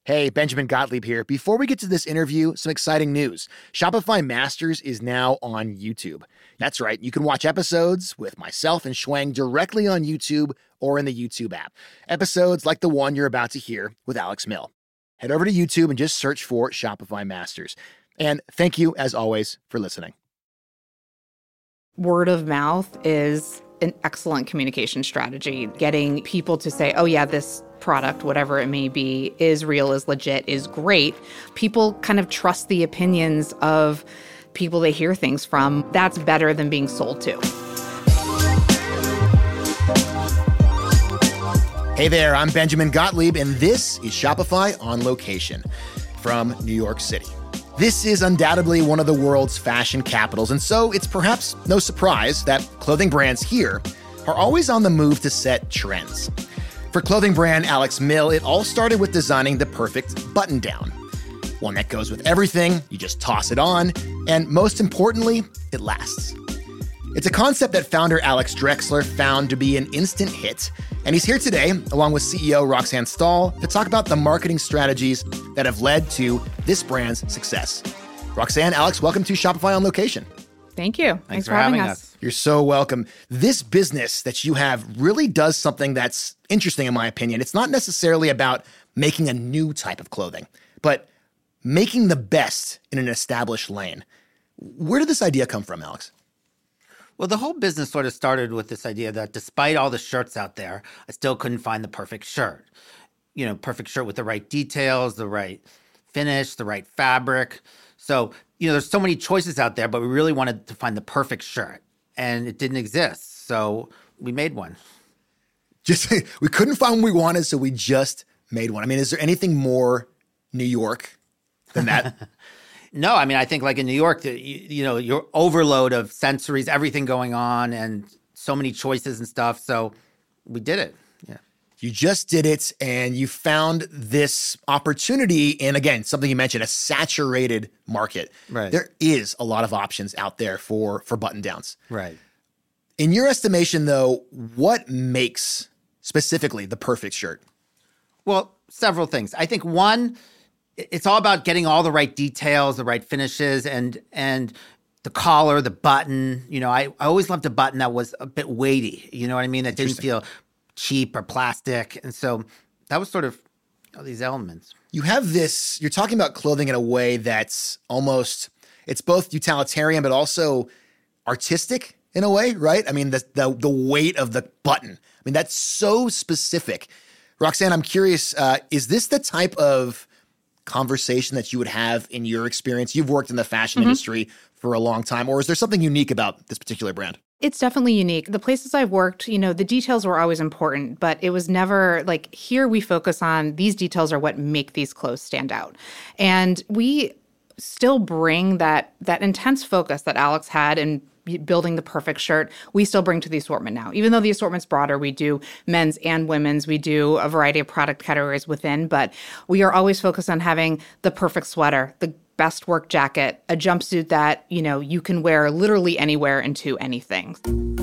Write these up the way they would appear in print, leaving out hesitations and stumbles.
Hey, Benjamin Gottlieb here. Before we get to this interview, some exciting news. Shopify Masters is now on YouTube. That's right, you can watch episodes with myself and Shuang directly on YouTube or in the YouTube app. Episodes like the one you're about to hear with Alex Mill. Head over to YouTube and just search for Shopify Masters. And thank you, as always, for listening. Word of mouth is an excellent communication strategy. Getting people to say, oh yeah, this product, whatever it may be, is real, is legit, is great. People kind of trust the opinions of people they hear things from. That's better than being sold to. Hey there, I'm Benjamin Gottlieb, and this is Shopify on Location from New York City. This is undoubtedly one of the world's fashion capitals, and so it's perhaps no surprise that clothing brands here are always on the move to set trends. For clothing brand Alex Mill, it all started with designing the perfect button-down. One that goes with everything, you just toss it on, and most importantly, it lasts. It's a concept that founder Alex Drexler found to be an instant hit, and he's here today, along with CEO Roxanne Stahl, to talk about the marketing strategies that have led to this brand's success. Roxanne, Alex, welcome to Shopify on Location. Thank you. Thanks for having us. You're so welcome. This business that you have really does something that's interesting, in my opinion. It's not necessarily about making a new type of clothing, but making the best in an established lane. Where did this idea come from, Alex? Well, the whole business sort of started with this idea that despite all the shirts out there, I still couldn't find the perfect shirt. You know, perfect shirt with the right details, the right finish, the right fabric. So, there's so many choices out there, but we really wanted to find the perfect shirt, and it didn't exist. So we made one. We couldn't find what we wanted, so we just made one. I mean, is there anything more New York than that? No, I mean, I think like in New York, your overload of sensories, everything going on, and so many choices and stuff. So we did it. Yeah. You just did it, and you found this opportunity in, again, something you mentioned, a saturated market. Right. There is a lot of options out there for button-downs. Right. In your estimation, though, what makes specifically the perfect shirt? Well, several things. I think one, it's all about getting all the right details, the right finishes, and the collar, the button. I always loved a button that was a bit weighty. You know what I mean? That didn't feel cheap or plastic. And so that was sort of these elements. You have this, you're talking about clothing in a way that's almost, it's both utilitarian, but also artistic in a way, right? I mean, the weight of the button. I mean, that's so specific. Roxanne, I'm curious, is this the type of conversation that you would have in your experience? You've worked in the fashion industry for a long time, or is there something unique about this particular brand? It's definitely unique. The places I've worked, the details were always important, but it was never like, here we focus on these details are what make these clothes stand out. And we still bring that intense focus that Alex had in building the perfect shirt, we still bring to the assortment now. Even though the assortment's broader, we do men's and women's, we do a variety of product categories within, but we are always focused on having the perfect sweater, the best work jacket, a jumpsuit that, you can wear literally anywhere into anything.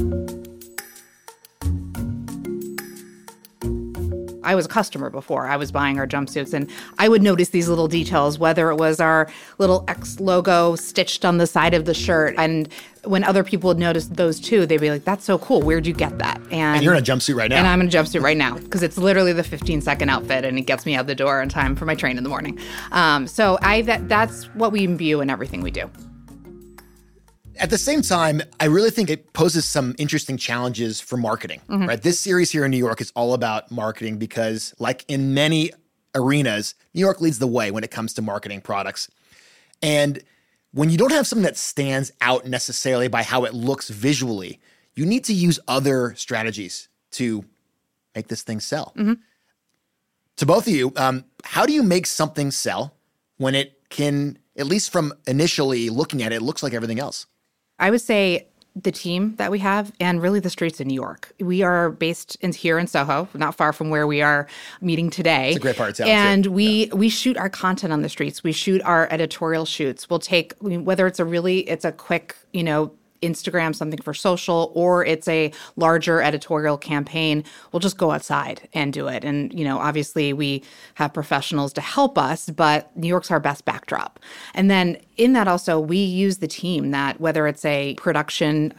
I was a customer before. I was buying our jumpsuits, and I would notice these little details, whether it was our little X logo stitched on the side of the shirt. And when other people would notice those too, they'd be like, that's so cool. Where'd you get that? And you're in a jumpsuit right now. And I'm in a jumpsuit right now because it's literally the 15-second outfit, and it gets me out the door in time for my train in the morning. So that's what we imbue in everything we do. At the same time, I really think it poses some interesting challenges for marketing, right? This series here in New York is all about marketing because, like in many arenas, New York leads the way when it comes to marketing products. And when you don't have something that stands out necessarily by how it looks visually, you need to use other strategies to make this thing sell. To both of you, how do you make something sell when it can, at least from initially looking at it, looks like everything else? I would say the team that we have and really the streets in New York. We are based here in Soho, not far from where we are meeting today. It's a great part of town, and too. we shoot our content on the streets. We shoot our editorial shoots. We'll take, whether it's a quick, Instagram, something for social, or it's a larger editorial campaign, we'll just go outside and do it. And, obviously we have professionals to help us, but New York's our best backdrop. And then in that also, we use the team that, whether it's a production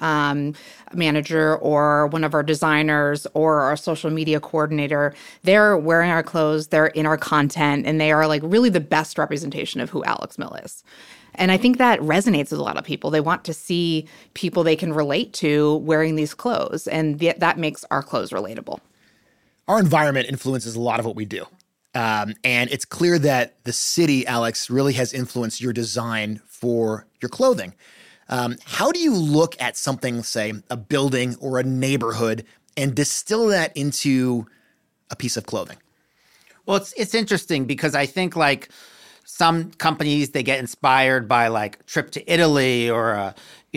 manager or one of our designers or our social media coordinator, they're wearing our clothes, they're in our content, and they are like really the best representation of who Alex Mill is. And I think that resonates with a lot of people. They want to see people they can relate to wearing these clothes, and that makes our clothes relatable. Our environment influences a lot of what we do. And it's clear that the city, Alex, really has influenced your design for your clothing. How do you look at something, say, a building or a neighborhood, and distill that into a piece of clothing? Well, it's interesting because I think like some companies, they get inspired by like a trip to Italy or a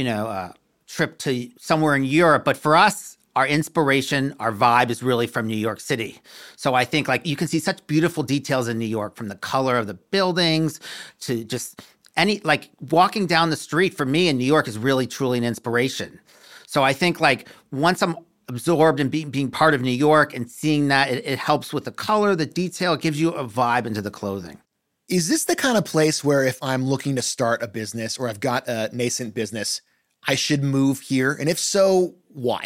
trip to somewhere in Europe. But for us, our inspiration, our vibe is really from New York City. So I think like you can see such beautiful details in New York, from the color of the buildings to just like walking down the street for me in New York is really truly an inspiration. So I think like once I'm absorbed in being part of New York and seeing that, it helps with the color, the detail, it gives you a vibe into the clothing. Is this the kind of place where if I'm looking to start a business or I've got a nascent business, I should move here? And if so, why?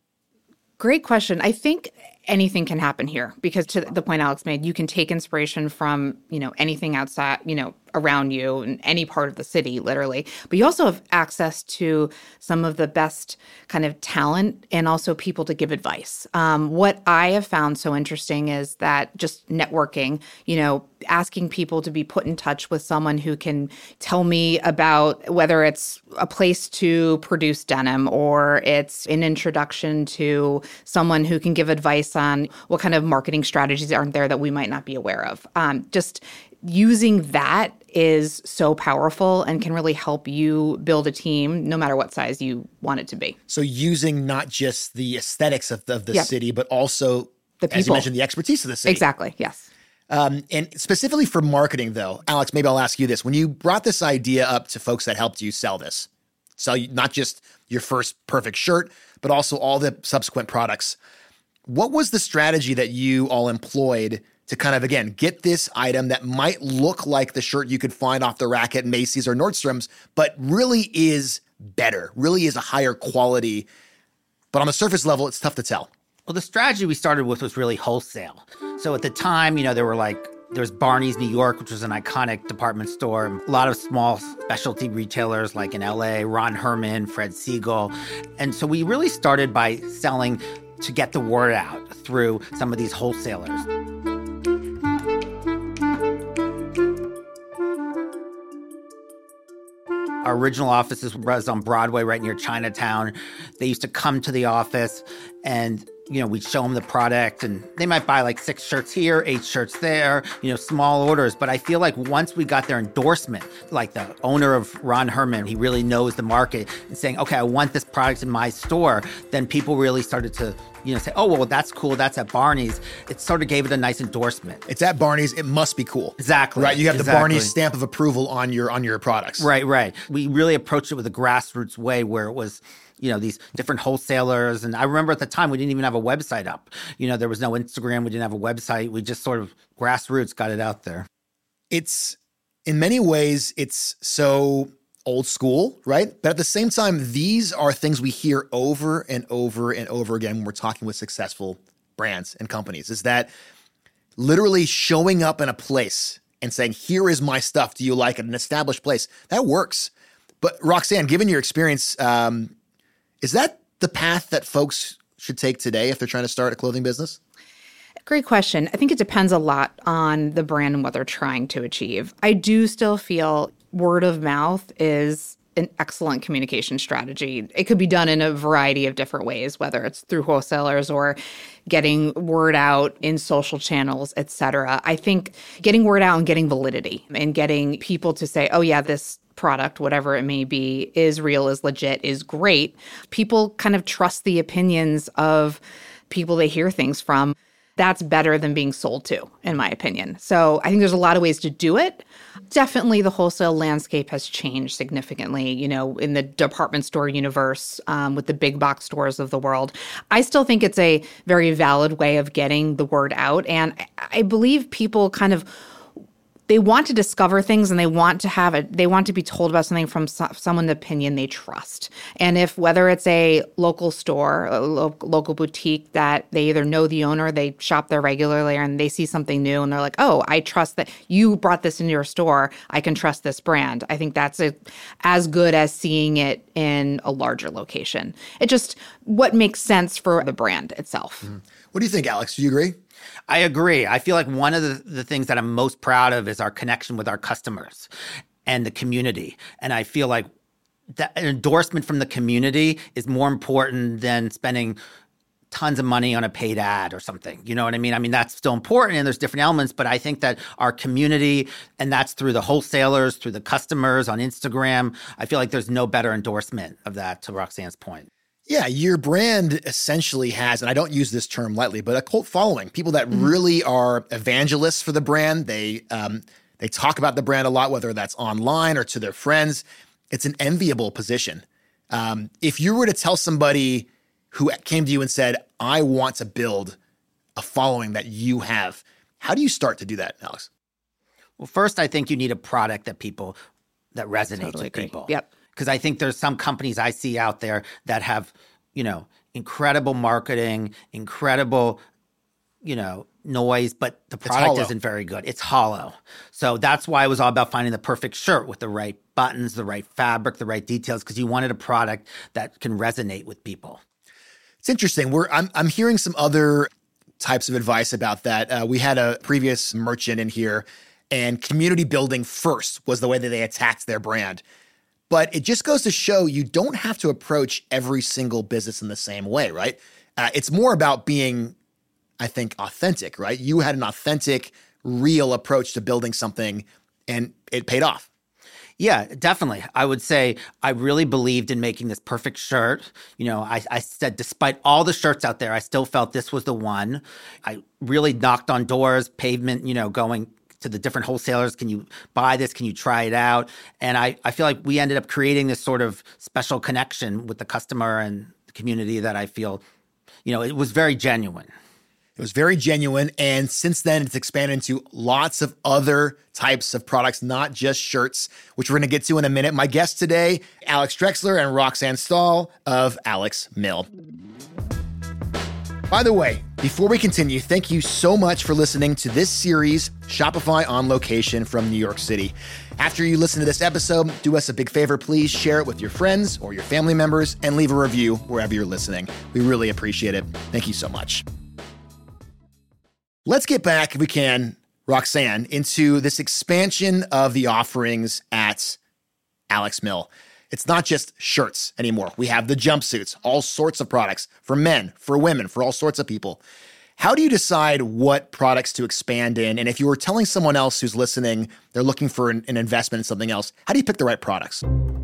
Great question. I think anything can happen here because, to the point Alex made, you can take inspiration from, anything outside, around you in any part of the city, literally. But you also have access to some of the best kind of talent and also people to give advice. What I have found so interesting is that just networking, asking people to be put in touch with someone who can tell me about whether it's a place to produce denim or it's an introduction to someone who can give advice on what kind of marketing strategies aren't there that we might not be aware of. Just using that is so powerful and can really help you build a team no matter what size you want it to be. So using not just the aesthetics of the city, but also, the people, as you mentioned, the expertise of the city. Exactly, yes. And specifically for marketing, though, Alex, maybe I'll ask you this. When you brought this idea up to folks that helped you sell not just your first perfect shirt, but also all the subsequent products, what was the strategy that you all employed to kind of, again, get this item that might look like the shirt you could find off the rack at Macy's or Nordstrom's, but really is better, really is a higher quality, but on the surface level, it's tough to tell? Well, the strategy we started with was really wholesale. So at the time, there was Barney's New York, which was an iconic department store. A lot of small specialty retailers like in LA, Ron Herman, Fred Siegel. And so we really started by selling to get the word out through some of these wholesalers. Our original offices was on Broadway right near Chinatown. They used to come to the office and, we'd show them the product and they might buy like 6 shirts here, 8 shirts there, small orders. But I feel like once we got their endorsement, like the owner of Ron Herman, he really knows the market and saying, okay, I want this product in my store. Then people really started to, say, oh, well, that's cool. That's at Barney's. It sort of gave it a nice endorsement. It's at Barney's. It must be cool. Exactly. Right. You have the Barney's stamp of approval on your products. Right. We really approached it with a grassroots way where it was, these different wholesalers. And I remember at the time, we didn't even have a website up. There was no Instagram. We didn't have a website. We just sort of grassroots got it out there. It's, in many ways, it's so old school, right? But at the same time, these are things we hear over and over and over again when we're talking with successful brands and companies, is that literally showing up in a place and saying, here is my stuff. Do you like it? An established place. That works. But Roxanne, given your experience, is that the path that folks should take today if they're trying to start a clothing business? Great question. I think it depends a lot on the brand and what they're trying to achieve. I do still feel word of mouth is an excellent communication strategy. It could be done in a variety of different ways, whether it's through wholesalers or getting word out in social channels, et cetera. I think getting word out and getting validity and getting people to say, oh yeah, this product, whatever it may be, is real, is legit, is great. People kind of trust the opinions of people they hear things from. that's better than being sold to, in my opinion. So I think there's a lot of ways to do it. Definitely the wholesale landscape has changed significantly, in the department store universe with the big box stores of the world. I still think it's a very valid way of getting the word out. And I believe people they want to discover things and they want to be told about something from someone's opinion they trust. And whether it's a local store, a local boutique that they either know the owner, they shop there regularly, and they see something new and they're like, oh, I trust that you brought this into your store. I can trust this brand. I think that's as good as seeing it in a larger location. It just what makes sense for the brand itself. Mm-hmm. What do you think, Alex? Do you agree? I agree. I feel like one of the things that I'm most proud of is our connection with our customers and the community. And I feel like that an endorsement from the community is more important than spending tons of money on a paid ad or something. You know what I mean? I mean, that's still important and there's different elements, but I think that our community, and that's through the wholesalers, through the customers on Instagram, I feel like there's no better endorsement of that, to Roxanne's point. Yeah, your brand essentially has, and I don't use this term lightly, but a cult following. People that really are evangelists for the brand. They talk about the brand a lot, whether that's online or to their friends. It's an enviable position. If you were to tell somebody who came to you and said, I want to build a following that you have, how do you start to do that, Alex? Well, first, I think you need a product that resonates with people. Yep. Because I think there's some companies I see out there that have, incredible marketing, incredible, noise, but the product isn't very good. It's hollow. So that's why it was all about finding the perfect shirt with the right buttons, the right fabric, the right details, because you wanted a product that can resonate with people. It's interesting. I'm hearing some other types of advice about that. We had a previous merchant in here, and community building first was the way that they attacked their brand. But it just goes to show you don't have to approach every single business in the same way, right? It's more about being, I think, authentic, right? You had an authentic, real approach to building something, and it paid off. Yeah, definitely. I would say I really believed in making this perfect shirt. I said, despite all the shirts out there, I still felt this was the one. I really knocked on doors, pavement, going to the different wholesalers. Can you buy this? Can you try it out? And I feel like we ended up creating this sort of special connection with the customer and the community that I feel, it was very genuine. It was very genuine. And since then, it's expanded into lots of other types of products, not just shirts, which we're going to get to in a minute. My guests today, Alex Drexler and Roxanne Stahl of Alex Mill. By the way, before we continue, thank you so much for listening to this series, Shopify on Location from New York City. After you listen to this episode, do us a big favor, please share it with your friends or your family members and leave a review wherever you're listening. We really appreciate it. Thank you so much. Let's get back, if we can, Roxanne, into this expansion of the offerings at Alex Mill. It's not just shirts anymore. We have the jumpsuits, all sorts of products for men, for women, for all sorts of people. How do you decide what products to expand in? And if you were telling someone else who's listening, they're looking for an investment in something else, how do you pick the right products?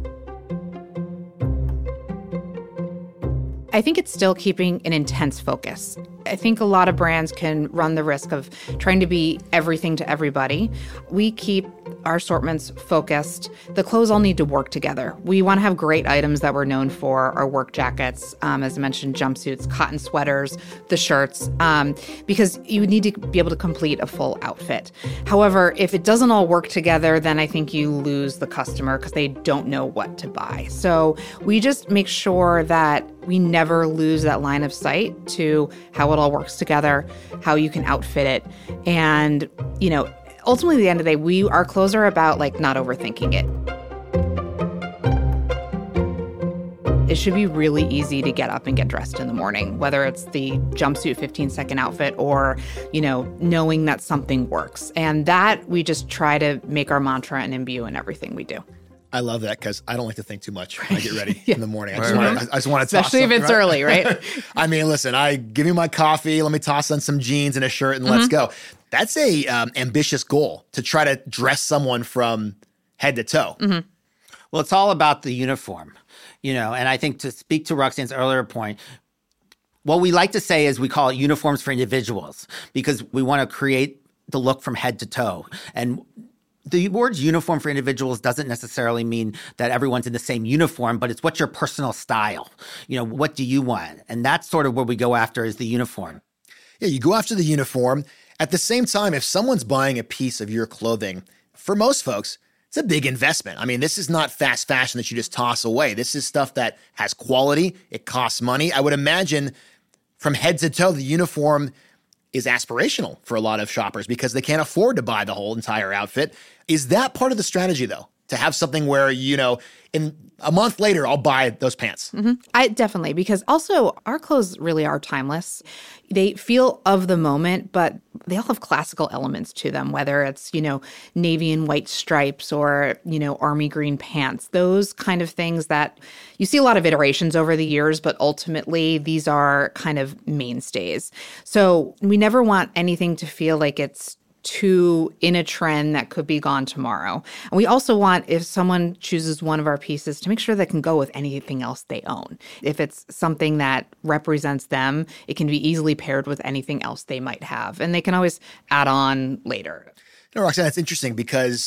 I think it's still keeping an intense focus. I think a lot of brands can run the risk of trying to be everything to everybody. We keep our assortments focused. The clothes all need to work together. We want to have great items that we're known for, our work jackets, as I mentioned, jumpsuits, cotton sweaters, the shirts, because you need to be able to complete a full outfit. However, if it doesn't all work together, then I think you lose the customer because they don't know what to buy. So we just make sure that we never lose that line of sight to how it all works together, how you can outfit it. And, ultimately at the end of the day, our clothes are about not overthinking it. It should be really easy to get up and get dressed in the morning, whether it's the jumpsuit 15-second outfit or, knowing that something works. And that we just try to make our mantra and imbue in everything we do. I love that because I don't like to think too much when I get ready in the morning. I just want to especially if it's early, right? I mean, listen, give me my coffee, let me toss on some jeans and a shirt and let's go. That's a ambitious goal to try to dress someone from head to toe. Mm-hmm. Well, it's all about the uniform, and I think to speak to Roxanne's earlier point, What we like to say is we call it uniforms for individuals because we want to create the look from head to toe. And the word uniform for individuals doesn't necessarily mean that everyone's in the same uniform, but it's what's your personal style? What do you want? And that's sort of where we go after is the uniform. Yeah, you go after the uniform. At the same time, if someone's buying a piece of your clothing, for most folks, it's a big investment. I mean, this is not fast fashion that you just toss away. This is stuff that has quality. It costs money. I would imagine from head to toe, the uniform is aspirational for a lot of shoppers because they can't afford to buy the whole entire outfit. Is that part of the strategy, though? To have something where, in a month later, I'll buy those pants. Mm-hmm. I definitely, because also our clothes really are timeless. They feel of the moment, but they all have classical elements to them, whether it's, navy and white stripes or, army green pants, those kind of things that you see a lot of iterations over the years, but ultimately these are kind of mainstays. So we never want anything to feel like it's too in a trend that could be gone tomorrow. And we also want, if someone chooses one of our pieces, to make sure they can go with anything else they own. If it's something that represents them, it can be easily paired with anything else they might have. And they can always add on later. Roxanne, that's interesting because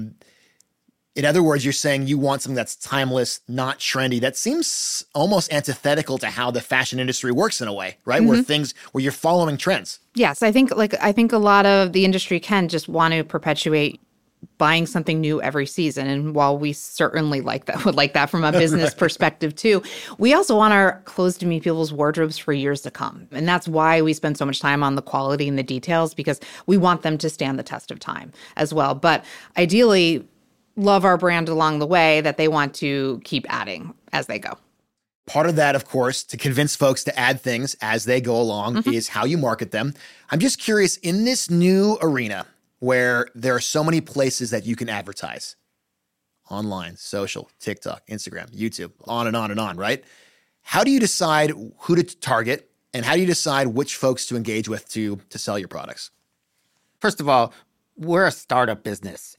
in other words, you're saying you want something that's timeless, not trendy. That seems almost antithetical to how the fashion industry works in a way, right? Mm-hmm. Where you're following trends. Yes, I think a lot of the industry can just want to perpetuate buying something new every season. And while we certainly would like that from a business perspective too, we also want our clothes to meet people's wardrobes for years to come. And that's why we spend so much time on the quality and the details, because we want them to stand the test of time as well. But ideally, love our brand along the way that they want to keep adding as they go. Part of that, of course, to convince folks to add things as they go along is how you market them. I'm just curious, in this new arena where there are so many places that you can advertise, online, social, TikTok, Instagram, YouTube, on and on and on, right? How do you decide who to target and how do you decide which folks to engage with to sell your products? First of all, we're a startup business,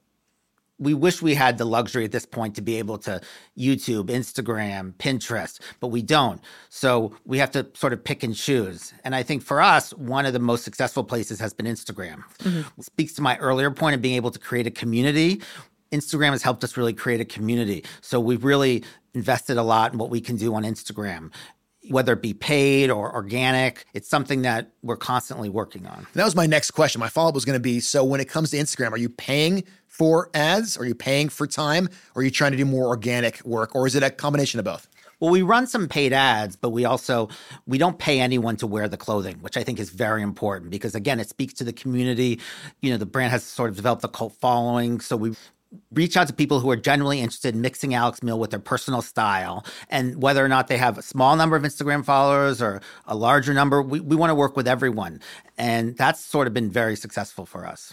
We wish we had the luxury at this point to be able to YouTube, Instagram, Pinterest, but we don't. So we have to sort of pick and choose. And I think for us, one of the most successful places has been Instagram. Mm-hmm. It speaks to my earlier point of being able to create a community. Instagram has helped us really create a community. So we've really invested a lot in what we can do on Instagram. Whether it be paid or organic, it's something that we're constantly working on. That was my next question. My follow-up was going to be, so when it comes to Instagram, are you paying for ads? Are you paying for time? Or are you trying to do more organic work? Or is it a combination of both? Well, we run some paid ads, but we don't pay anyone to wear the clothing, which I think is very important because, again, it speaks to the community. The brand has sort of developed a cult following. So we reach out to people who are genuinely interested in mixing Alex Mill with their personal style. And whether or not they have a small number of Instagram followers or a larger number, we want to work with everyone. And that's sort of been very successful for us.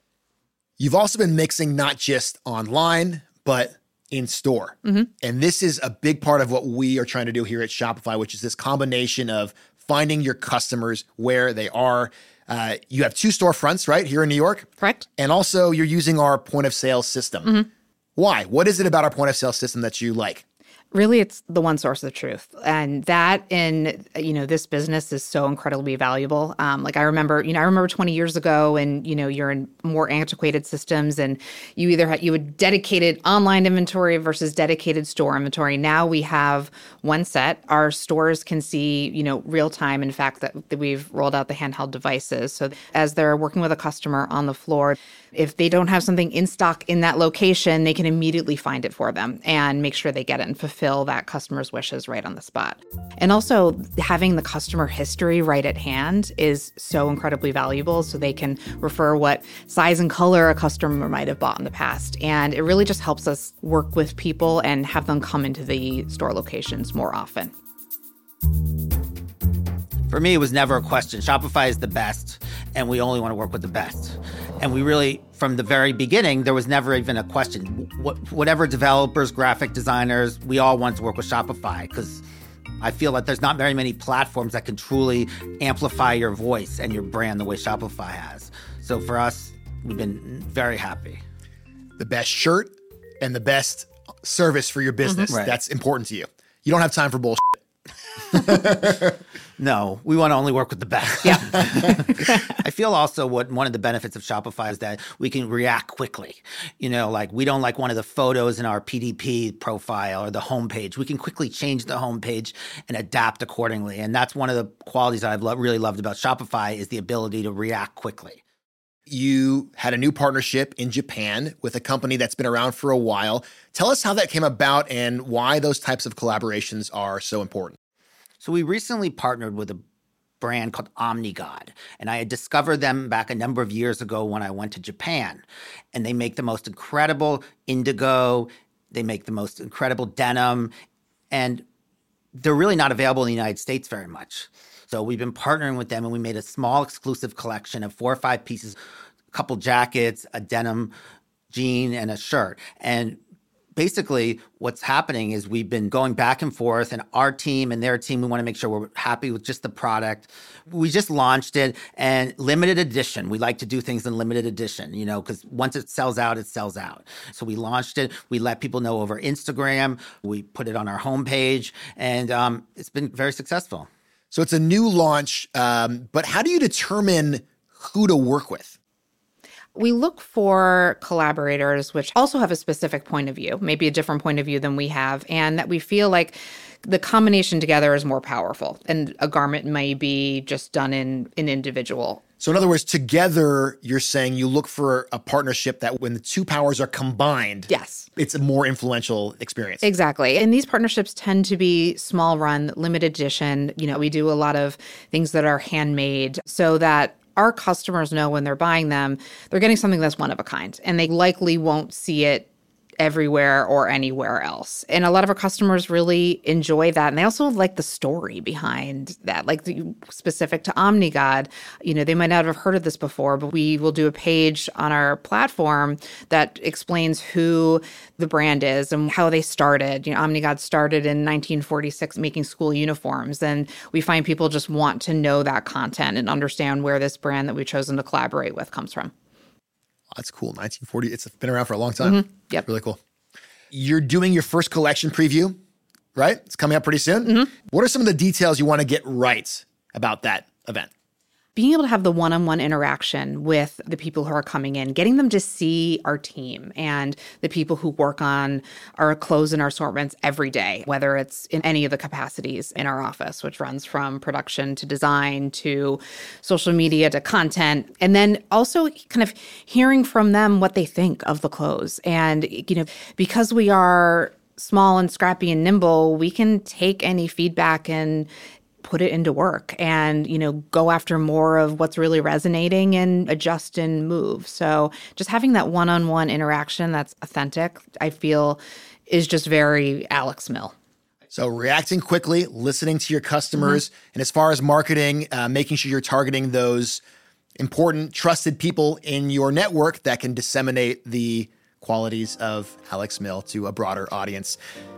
You've also been mixing not just online, but in store. Mm-hmm. And this is a big part of what we are trying to do here at Shopify, which is this combination of finding your customers where they are. You have 2 storefronts, right, here in New York? Correct. And also you're using our point of sale system. Mm-hmm. Why? What is it about our point of sale system that you like? Really, it's the one source of truth. And that in, this business is so incredibly valuable. I remember 20 years ago and, you're in more antiquated systems and you either you had dedicated online inventory versus dedicated store inventory. Now we have one set. Our stores can see, real time. In fact, that we've rolled out the handheld devices. So as they're working with a customer on the floor, if they don't have something in stock in that location, they can immediately find it for them and make sure they get it and fulfill that customer's wishes right on the spot. And also having the customer history right at hand is so incredibly valuable so they can refer what size and color a customer might have bought in the past. And it really just helps us work with people and have them come into the store locations more often. For me, it was never a question. Shopify is the best, and we only want to work with the best. And we really, from the very beginning, there was never even a question. Whatever developers, graphic designers, we all want to work with Shopify because I feel that there's not very many platforms that can truly amplify your voice and your brand the way Shopify has. So for us, we've been very happy. The best shirt and the best service for your business. Mm-hmm. Right. That's important to you. You don't have time for bullshit. No, we want to only work with the best. Yeah. I feel also one of the benefits of Shopify is that we can react quickly. Like we don't like one of the photos in our PDP profile or the homepage. We can quickly change the homepage and adapt accordingly. And that's one of the qualities that I've really loved about Shopify is the ability to react quickly. You had a new partnership in Japan with a company that's been around for a while. Tell us how that came about and why those types of collaborations are so important. So we recently partnered with a brand called OmniGod, and I had discovered them back a number of years ago when I went to Japan. And they make the most incredible indigo, they make the most incredible denim, and they're really not available in the United States very much. So we've been partnering with them, and we made a small exclusive collection of 4 or 5 pieces, a couple jackets, a denim jean, and a shirt. And basically what's happening is we've been going back and forth, and our team and their team, we want to make sure we're happy with just the product. We just launched it, and limited edition. We like to do things in limited edition, because once it sells out, it sells out. So we launched it. We let people know over Instagram. We put it on our homepage, and it's been very successful. So it's a new launch, but how do you determine who to work with? We look for collaborators which also have a specific point of view, maybe a different point of view than we have, and that we feel like the combination together is more powerful. And a garment may be just done in an individual. So in other words, together, you're saying you look for a partnership that when the two powers are combined, yes, it's a more influential experience. Exactly. And these partnerships tend to be small run, limited edition. We do a lot of things that are handmade so that our customers know when they're buying them, they're getting something that's one of a kind, and they likely won't see it everywhere or anywhere else. And a lot of our customers really enjoy that. And they also like the story behind that, like specific to OmniGod. They might not have heard of this before, but we will do a page on our platform that explains who the brand is and how they started. OmniGod started in 1946 making school uniforms. And we find people just want to know that content and understand where this brand that we've chosen to collaborate with comes from. That's cool. 1940. It's been around for a long time. Mm-hmm. Yep. Really cool. You're doing your first collection preview, right? It's coming up pretty soon. Mm-hmm. What are some of the details you want to get right about that event? Being able to have the one-on-one interaction with the people who are coming in, getting them to see our team and the people who work on our clothes and our assortments every day, whether it's in any of the capacities in our office, which runs from production to design to social media to content, and then also kind of hearing from them what they think of the clothes. And, because we are small and scrappy and nimble, we can take any feedback and put it into work and, go after more of what's really resonating and adjust and move. So just having that one-on-one interaction that's authentic, I feel is just very Alex Mill. So reacting quickly, listening to your customers, and as far as marketing, making sure you're targeting those important, trusted people in your network that can disseminate the qualities of Alex Mill to a broader audience.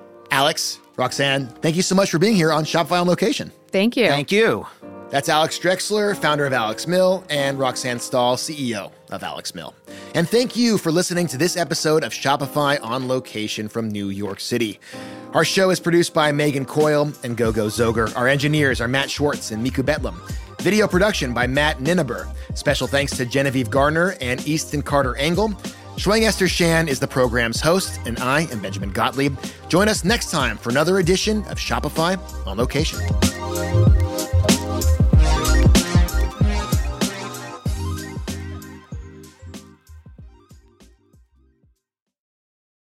Alex, Roxanne, thank you so much for being here on Shopify on Location. Thank you. Thank you. That's Alex Drexler, founder of Alex Mill, and Roxanne Stahl, CEO of Alex Mill. And thank you for listening to this episode of Shopify on Location from New York City. Our show is produced by Megan Coyle and Gogo Zoger. Our engineers are Matt Schwartz and Miku Betlam. Video production by Matt Ninneber. Special thanks to Genevieve Gardner and Easton Carter Engel. Shuang Esther Shan is the program's host, and I am Benjamin Gottlieb. Join us next time for another edition of Shopify on Location.